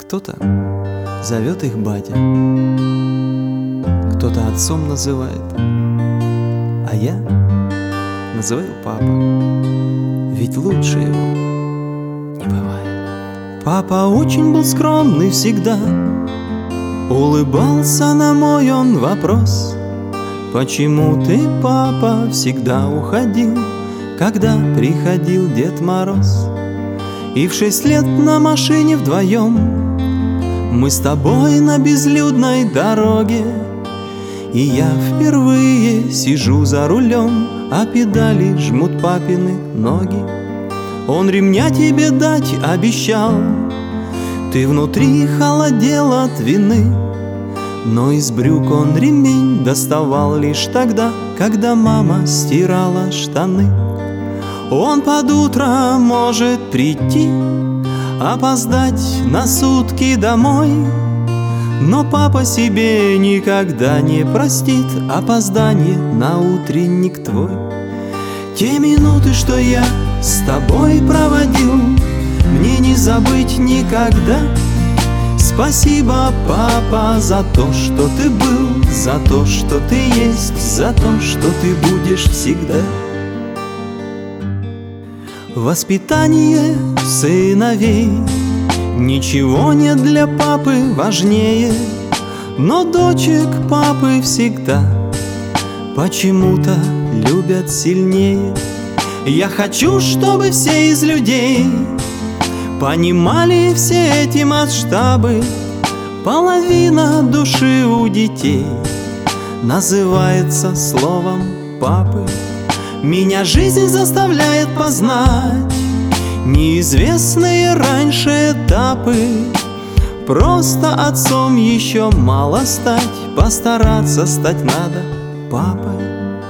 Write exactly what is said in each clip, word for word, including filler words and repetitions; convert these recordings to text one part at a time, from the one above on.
Кто-то зовет их батя, кто-то отцом называет, а я называю папа, ведь лучше его не бывает. Папа очень был скромный всегда, улыбался на мой он вопрос: почему ты, папа, всегда уходил, когда приходил Дед Мороз? И в шесть лет на машине вдвоем мы с тобой на безлюдной дороге, и я впервые сижу за рулем, а педали жмут папины ноги. Он ремня тебе дать обещал, ты внутри холодел от вины, но из брюк он ремень доставал лишь тогда, когда мама стирала штаны. Он под утро может прийти, опоздать на сутки домой, но папа себе никогда не простит опоздание на утренник твой. Те минуты, что я с тобой проводил, мне не забыть никогда. Спасибо, папа, за то, что ты был, за то, что ты есть, за то, что ты будешь всегда. Воспитание сыновей ничего нет для папы важнее, но дочек папы всегда почему-то любят сильнее. Я хочу, чтобы все из людей понимали все эти масштабы. Половина души у детей называется словом папы. Меня жизнь заставляет познать неизвестные раньше этапы. Просто отцом еще мало стать, постараться стать надо папой.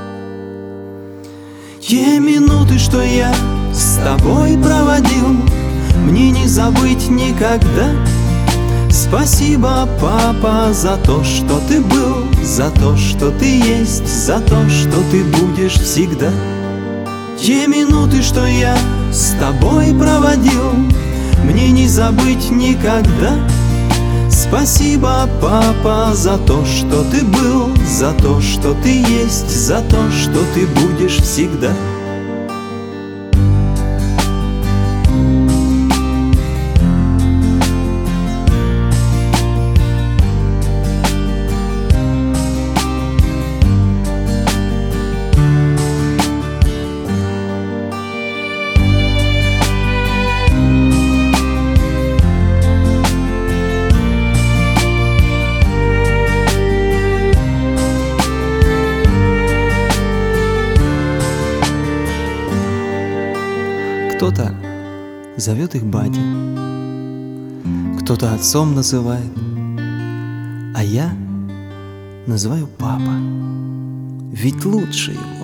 Те минуты, что я с тобой проводил, мне не забыть никогда. Спасибо, папа, за то, что ты был, за то, что ты есть, за то, что ты будешь всегда. Те минуты, что я с тобой проводил, мне не забыть никогда. Спасибо, папа, за то, что ты был, за то, что ты есть, за то, что ты будешь всегда. Кто-то зовет их батя, кто-то отцом называет, а я называю папа, ведь лучше его